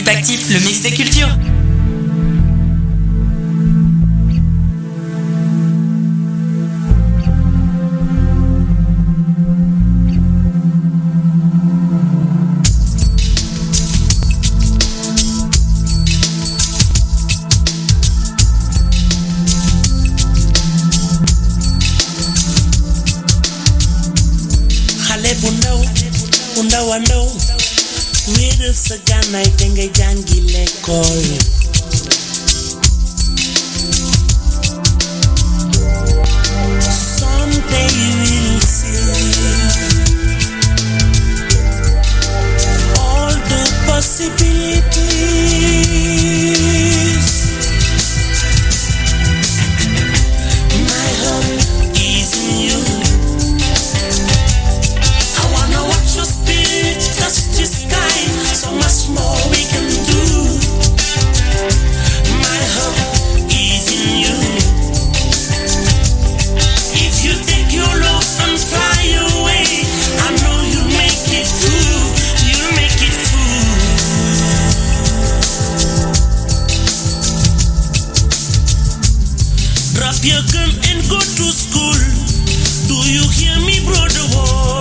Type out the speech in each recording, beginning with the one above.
Actif, le mix des cultures. Xale bu ndaw a ndaw wéeral sa gànnaay te nga jàngi l'école. Someday you will see all the possibilities. My hope is in you. I wanna watch your spirit touch the sky. So much more we can do. My hope is in you. If you take your love and fly away, I know you'll make it through. You'll make it through. Drop your gun and go to school. Do you hear me, brother? Whoa.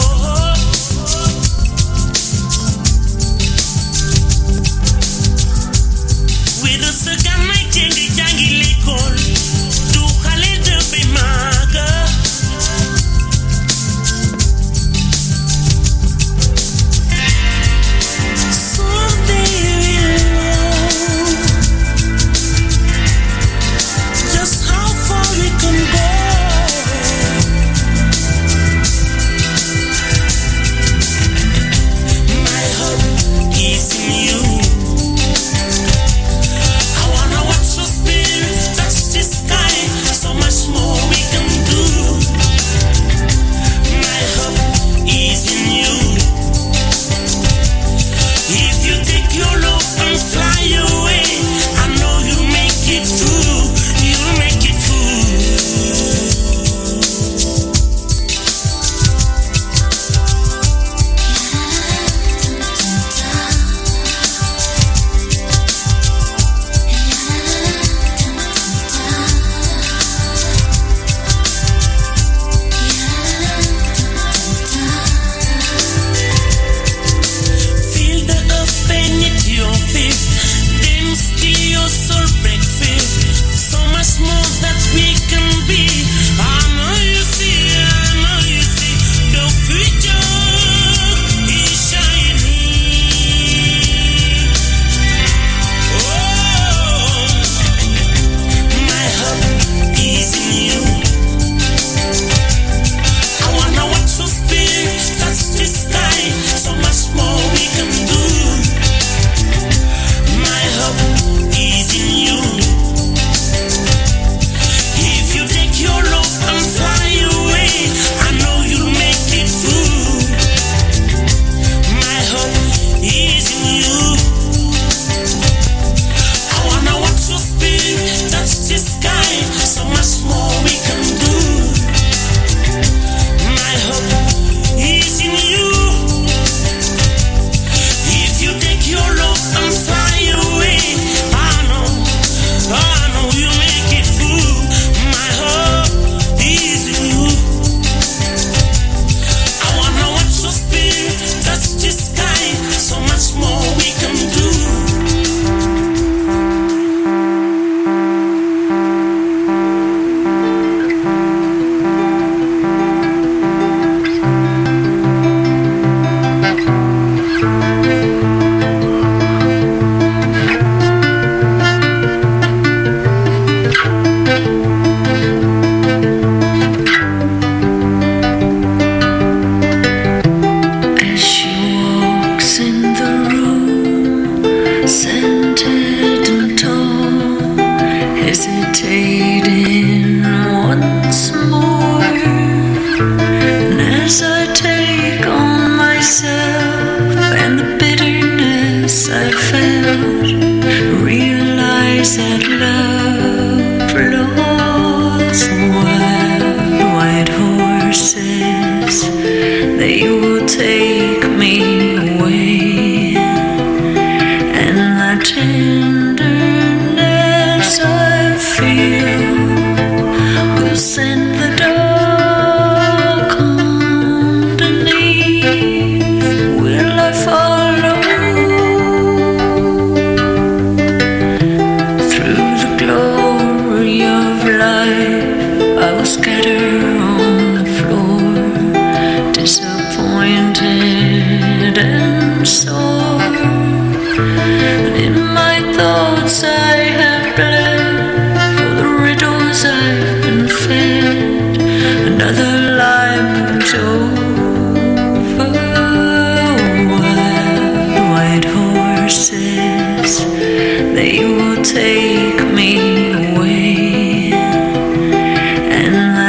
Sa gànnaay te nga jàngi l'école. Du xale dafay màgg. Someday we'll know just how far we can go. My hope is in you. So much more we can do. My hope is in you. If you take your love and fly away, I know you'll make it through. You'll make it tenderness I feel will send the dark underneath. Will I follow through the glory of life? I will scatter on the floor, disappointed and sore. In my thoughts I have bled for the riddles I've been fed. Another lie moves over. White horses, they will take me away, and the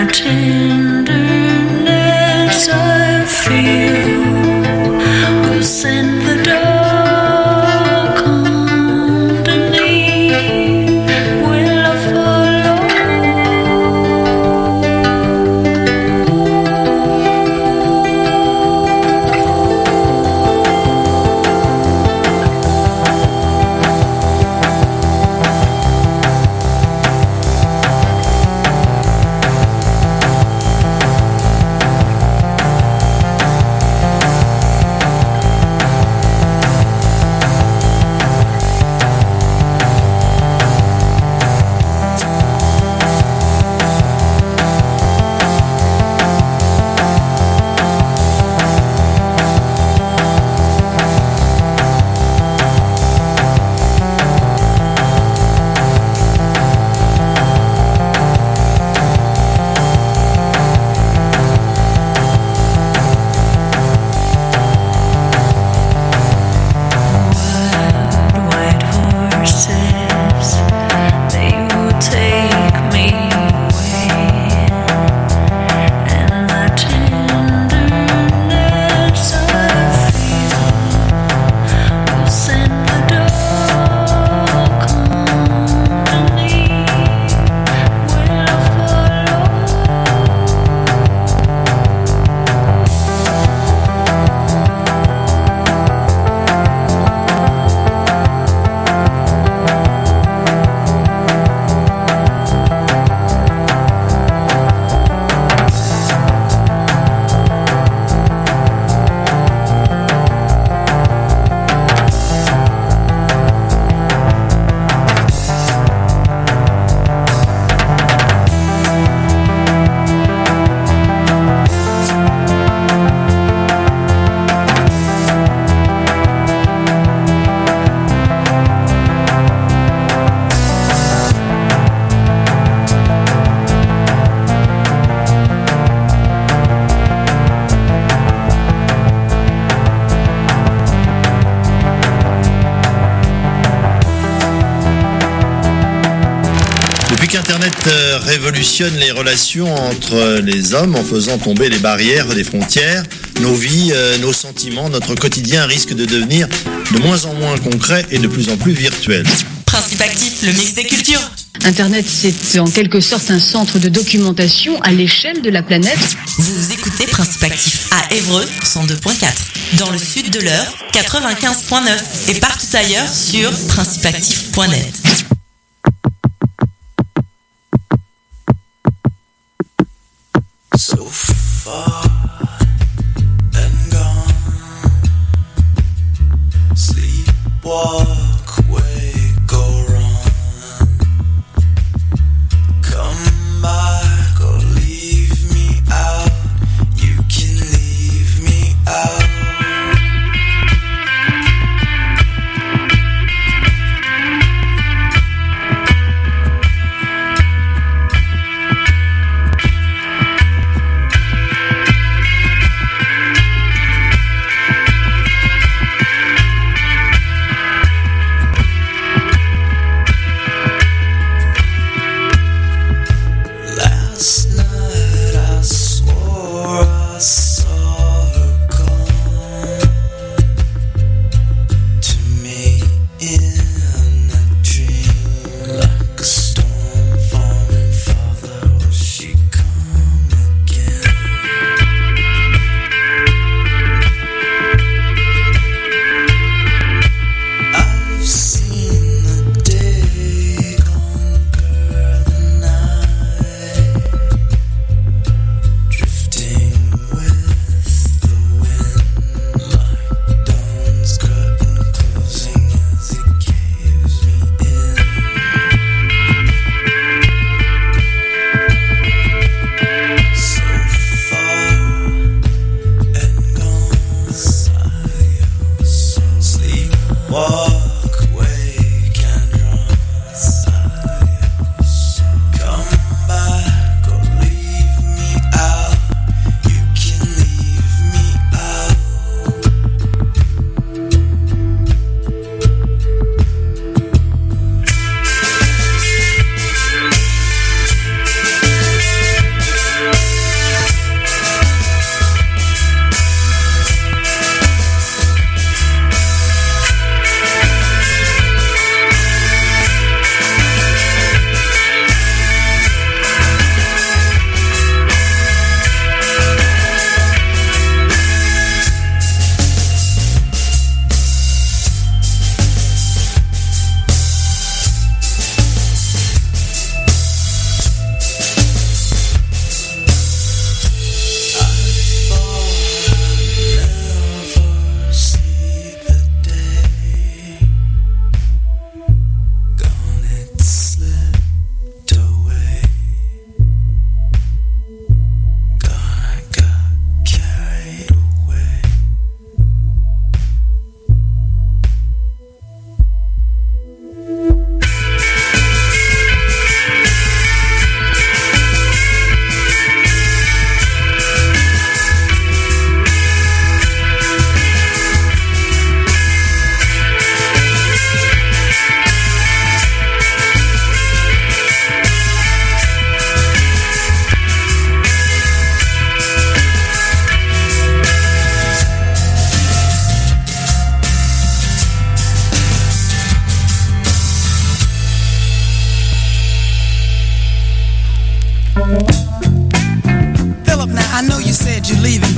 tenderness I feel will send the dark underneath. Will I follow? White horses, they will take me away, and the tenderness I feel will send the dark underneath. Will I follow? Depuis qu'Internet révolutionne les relations entre les hommes en faisant tomber les barrières des frontières, nos vies, nos sentiments, notre quotidien risque de devenir de moins en moins concret et de plus en plus virtuel. Principe actif, le mix des cultures. Internet, c'est en quelque sorte un centre de documentation à l'échelle de la planète. Vous écoutez Principe actif à Évreux 102.4, dans le sud de l'Eure 95.9 et partout ailleurs sur principeactif.net. So far and gone, sleepwalk, wake or run, come back or leave me out, you can leave me out.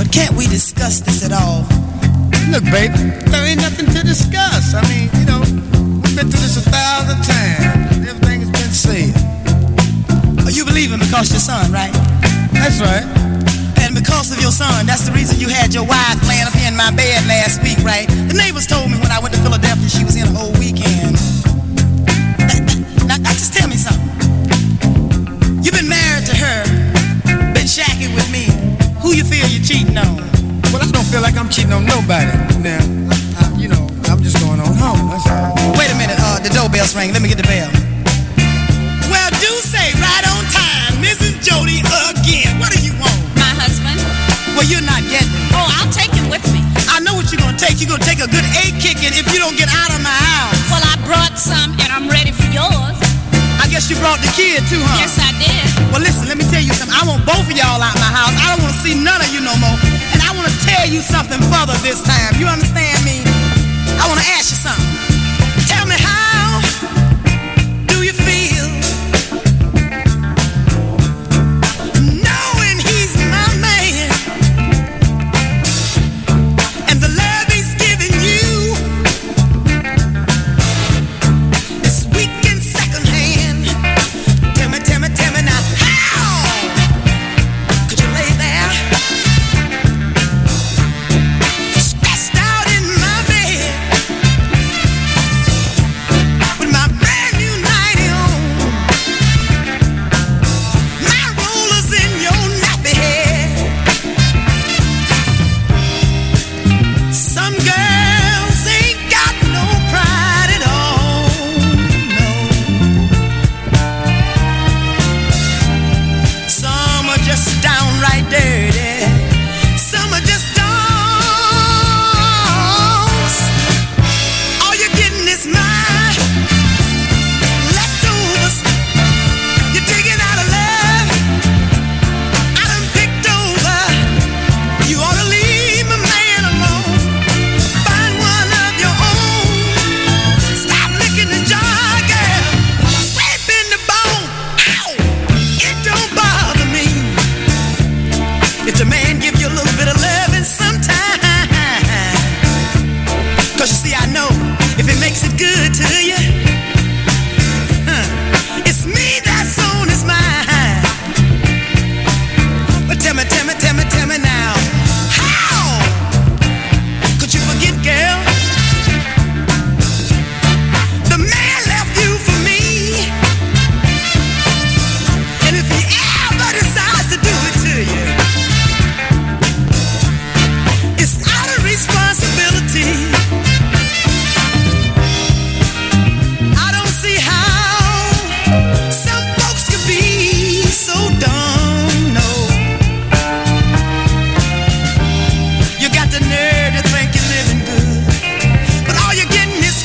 Can't we discuss this at all? Look, baby, there ain't nothing to discuss. I mean, you know, we've been through this 1,000 times. Everything has been said. Oh, you believe him because your son, right? That's right. And because of your son, that's the reason you had your wife laying up here in my bed last week, right? The neighbors told me when I went to Philadelphia she was in a whole weekend. Now just tell me something. You've been married to her, been shacking with me. Who you feel you're cheating on? Well, I don't feel like I'm cheating on nobody. Now, I'm just going on home, that's all. Wait a minute, the doorbell's ringing. Let me get the bell. Well, do say right on time, Mrs. Jody again. What do you want? My husband. Well, you're not getting it. Oh, I'll take him with me. I know what you're gonna take. You're gonna take a good 8 kicking if you don't get out of my house. Well, I brought some and I'm ready for yours. I guess you brought the kid too, huh? Yes, I did. Well, listen, let me tell you something. I want both of y'all out my house. I don't want to see none of you no more. And I want to tell you something further this time. You understand me? I want to ask you something. Tell me, how do you feel knowing he's my man and the love he's giving you is weak and secondhand? Tell me now, how could you lay there stressed out in my bed with my brand new nightie on, my rollers in your nappy head? Some girls ain't got no pride at all, no. Some are just downright dirty. Some are just dogs. All you're getting is my leftovers. You're digging out of love I done picked over. You ought to leave my man alone. Find one of your own. Stop licking the jar, girl. Scraping the bone. Ow! It don't bother me if the man give you a little bit of loving sometime. 'Cause you see, I know if it makes it good to you, it's me that's on his mind. But tell me now, how could you forget, girl? The man left you for me, and if he ever decides to do it to you, it's out of responsibility. I don't see how some folks could be so dumb, no. You got the nerve to think you're living good, but all you're getting is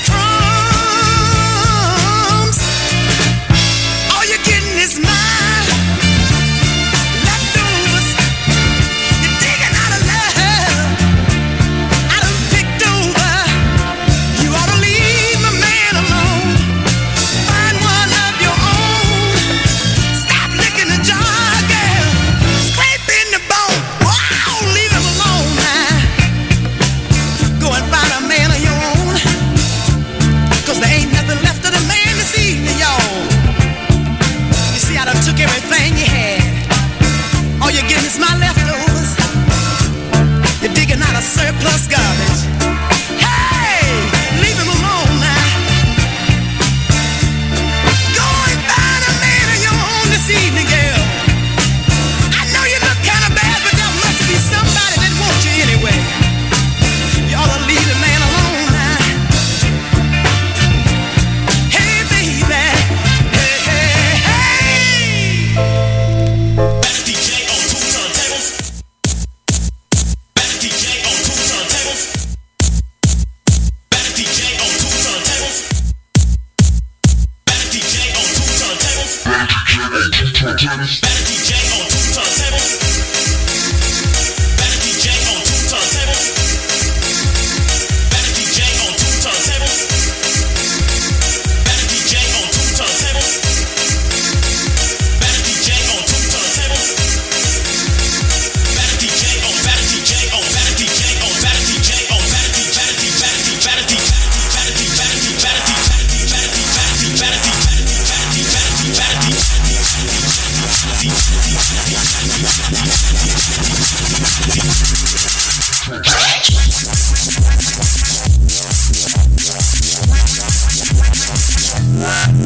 crumbs. All you're getting is my leftovers. You're digging out of love I done picked over. You ought to leave my man alone. Find one of your own. Stop licking the jar, girl. Scraping the bone. Wow, leave him alone now. Go and find a man of your own. 'Cause there ain't nothing left of the man this evening, y'all. You see, I done took everything you had. All you're getting is my leftovers. You're digging out of surplus garbage. Hey, leave him alone now. Go and find a man of your own this evening, girl. I know you look kind of bad, but there must be somebody that wants you anyway. You ought to leave the man alone now. Hey, baby. Hey, hey, hey. DJ on 2 turntables. DJ on 2 turntables. DJ on 2 turntables. DJ on 2 turntables. DJ on 2 turntables. DJ on 2 turntables. DJ on 2 turntables. DJ on 2 turntables. DJ on 2 turntables. DJ on DJ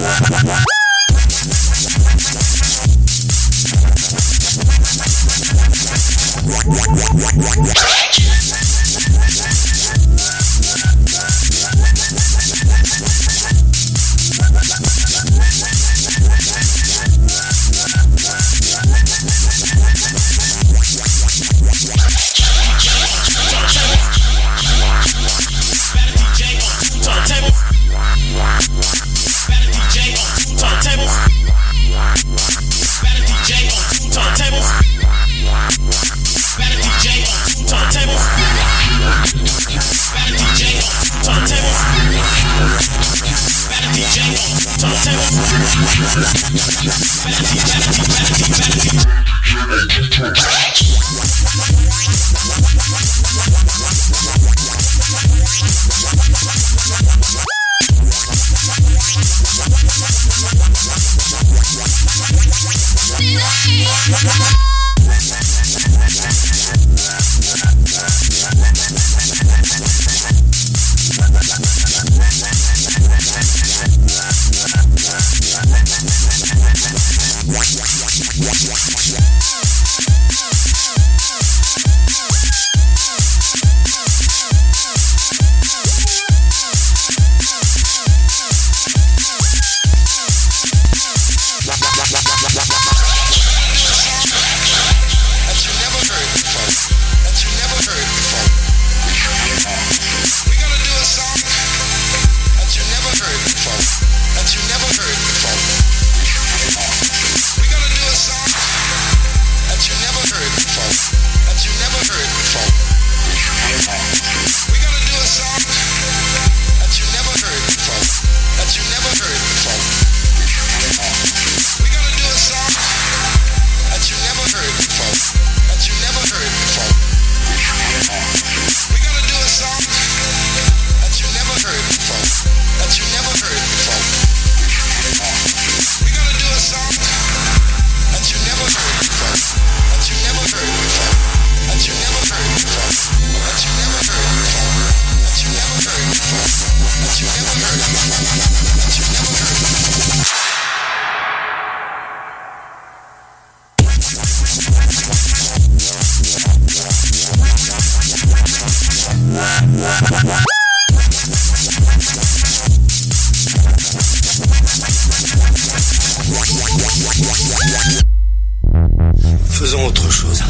Faisons autre chose.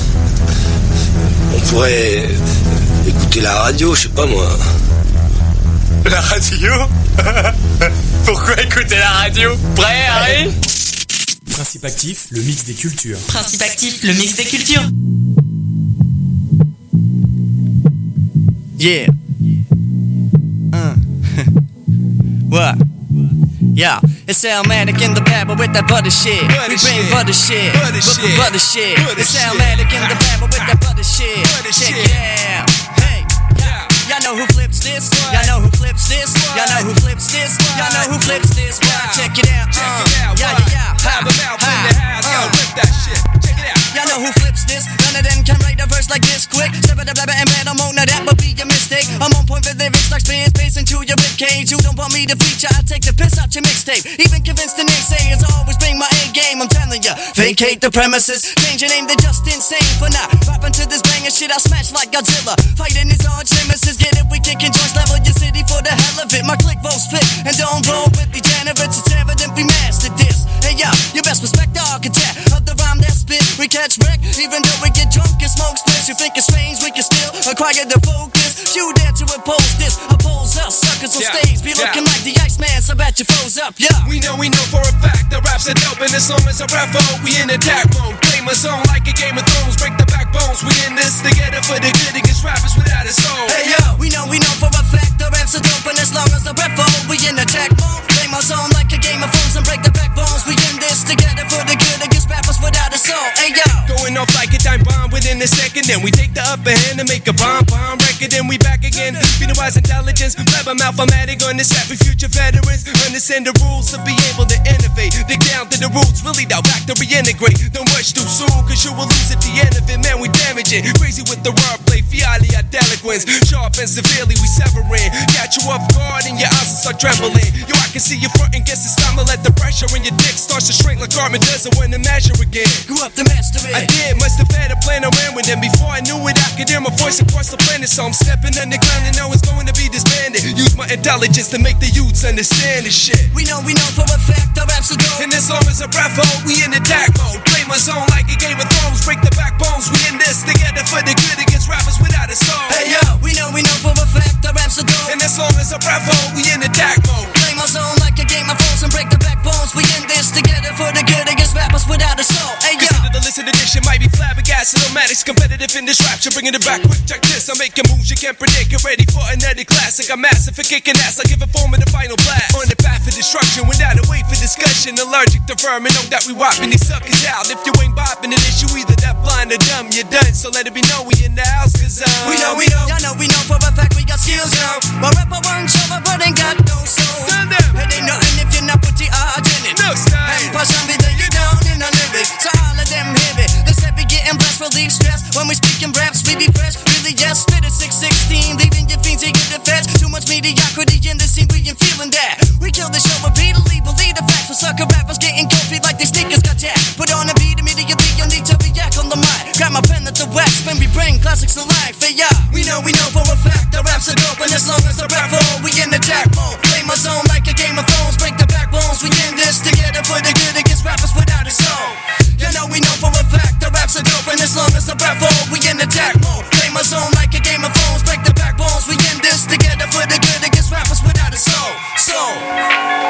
On pourrait écouter la radio, je sais pas moi. La radio? Pourquoi écouter la radio? Prêt, Harry? Principe actif, le mix des cultures. Principe actif, le mix des cultures. Yeah. What? Yeah, it's Elmatic in the bad, but with that butter shit. We bring butter shit. Butter shit. It's Elmatic in the bad, but with that butter shit. Check it out. Hey, y'all know who flips this? Y'all know who flips this? Y'all know who flips this? Y'all know who flips this? Check it out. Yeah. Have a mouth in the house, yo, flip that shit. Check it out. Y'all know who flips this? None of them can write a verse like this quick. Step it up, and bad, I'm on that would be a mistake. I'm on point with lyrics like spin space into your ribcage. You don't want me to feature, I take the piss out your mixtape. Even convinced the naysayers, I always bring my A game. I'm telling ya, vacate the premises. Change your name, they're just insane for now. Rapping to this banger shit, I smash like Godzilla. Fighting these arch nemesis, get it, we kicking joints, level your city for the hell of it. My click votes fit, and don't roll with the degenerates. It's evident we mastered this. Hey yo, you best respect the architect of the rhyme that spit. We catch wreck, even though we get drunk and smoke splits. You think it's strange, we can still acquire the focus. You dare to oppose this, oppose us. Suckers on stage be looking like the Iceman, so bet you froze up, yeah. We know for a fact that raps are dope, and this song is a rap mode. We in attack mode, claim a zone like a Game of Thrones. Break the backbones, we in this together for the good against rappers without a soul. Hey yo, we know for a fact the raps are dope, and as long as the rap mode, we in attack mode. Claim a zone like a Game of Thrones and break the backbones. We in this together for the good against rappers without a soul. Hey yo, going off like a time bomb within a second, then we take the upper hand and make a bomb record, then we back again. Feeding wise intelligence, blabber mouth-formatic on the set. We future veterans, understand the rules to be able to innovate. Dig down to the roots, really now back to reintegrate. Don't rush too soon, cause you will lose at the end of it. Man, we damage it, crazy with the wordplay. fialiadelic wins. Sharp and severely we severing. Catch you off guard and your eyes will start trembling. Yo, I can see you front and guess it's time to let the pressure in your dick starts to shrink like Carmen does it when to measure again. Grew up to master it. I did, must have had a plan I ran with them. Before I knew it, I could hear my voice across the planet. So I'm stepping underground and know it's going to be disbanded. Use my intelligence to make the youths understand this shit. We know for a fact our raps are dope. And as long as a breath hold, we in attack mode. Play my zone like a Game of Thrones. Break the backbones, we in this together for the good against rappers without a soul. Hey yo, we know for a fact our raps are dope. And as long as a breath hold, we in attack mode. Play my zone like a Game of Thrones and break the backbones. We in this together for the good against rappers without a soul. Hey yo. Consider the listen edition might be flabbergasted. Nomadics competitive in this rap, you're bringing it back quick. Check this, I'm making moves you can't predict. Get ready for another classic. I'm massive for kicking ass. I give a form of the final blast. On the path of destruction, without a wait for discussion. Allergic to vermin, know that we whopping these suckers out. If you ain't bopping an issue, either that blind or dumb, you're done. So let it be known we in the house, cause we know. Y'all know we know for a fact we got skills now. My rapper won't show up, but ain't got no sound.